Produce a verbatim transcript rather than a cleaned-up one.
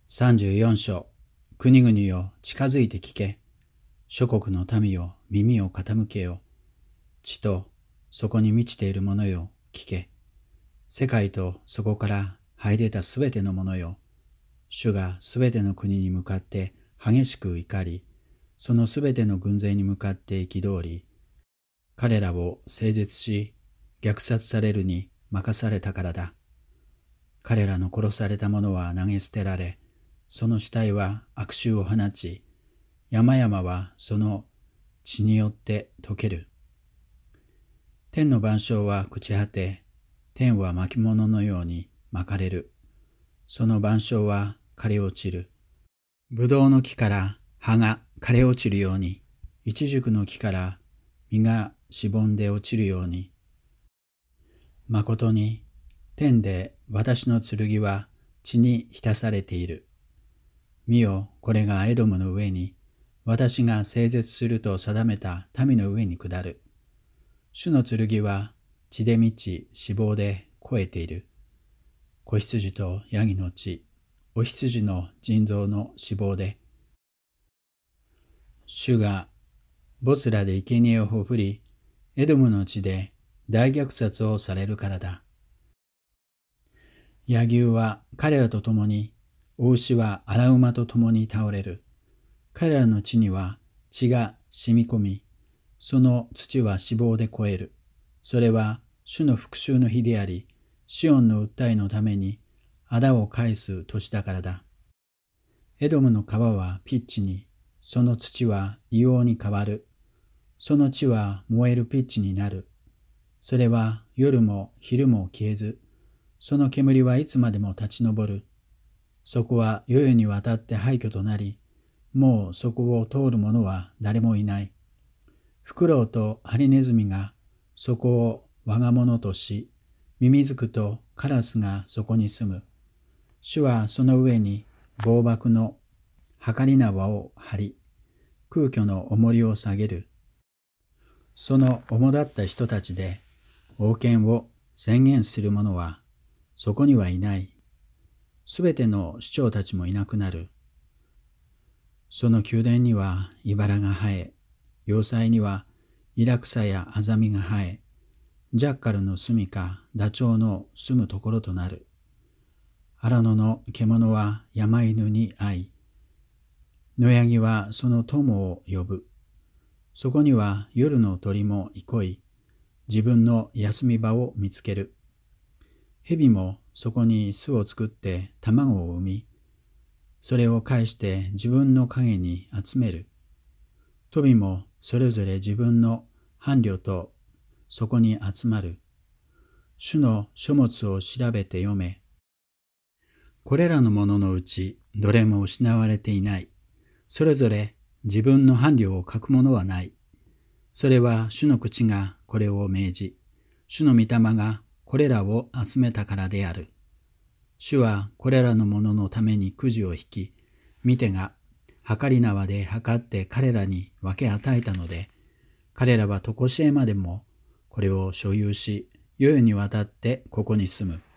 さんじゅうよん章、国々よ近づいて聞け。諸国の民よ耳を傾けよ。地とそこに満ちているものよ聞け。世界とそこから這い出たすべてのものよ。主がすべての国に向かって激しく怒り、そのすべての軍勢に向かって憤り、彼らを整絶し、虐殺されるに任されたからだ。彼らの殺された者は投げ捨てられ、その死体は悪臭を放ち、山々はその血によって溶ける。天の万象は朽ち果て、天は巻物のように巻かれる。その万象は枯れ落ちる。ぶどうの木から葉が枯れ落ちるように、イチジクの木から実がしぼんで落ちるように。まことに、天で私の剣は血に浸されている。見よ、これがエドムの上に、私が整絶すると定めた民の上に下る。主の剣は血で満ち、脂肪で肥えている。子羊とヤギの血、お羊の腎臓の脂肪で。主がボツラで生贄をほふり、エドムの地で大虐殺をされるからだ。野牛は彼らと共に、お牛は荒馬と共に倒れる。彼らの地には血が染み込み、その土は脂肪で肥える。それは主の復讐の日であり、シオンの訴えのために仇を返す年だからだ。エドムの川はピッチに、その土は硫黄に変わる。その地は燃えるピッチになる。それは夜も昼も消えず、その煙はいつまでも立ち上る。そこは世々にわたって廃墟となり、もうそこを通る者は誰もいない。フクロウとハリネズミがそこを我が物とし、ミミズクとカラスがそこに住む。主はその上に暴漠の計り縄を張り、空虚の重りを下げる。その主だった人たちで王権を宣言する者はそこにはいない。すべての首長たちもいなくなる。その宮殿には茨が生え、要塞にはイラクサやアザミが生え、ジャッカルの住みかダチョウの住むところとなる。荒野の獣は山犬に会い、野ヤギはその友を呼ぶ。そこには夜の鳥も憩い、自分の休み場を見つける。蛇もそこに巣を作って卵を産み、それを返して自分の影に集める。鳥もそれぞれ自分の伴侶とそこに集まる。主の書物を調べて読め。これらのもののうちどれも失われていない。それぞれ自分の伴侶を書くものはない。それは主の口がこれを命じ、主の御霊がこれらを集めたからである。主はこれらのもののためにくじを引き、見てが計り縄で測って彼らに分け与えたので、彼らは常しえまでもこれを所有し、世々にわたってここに住む。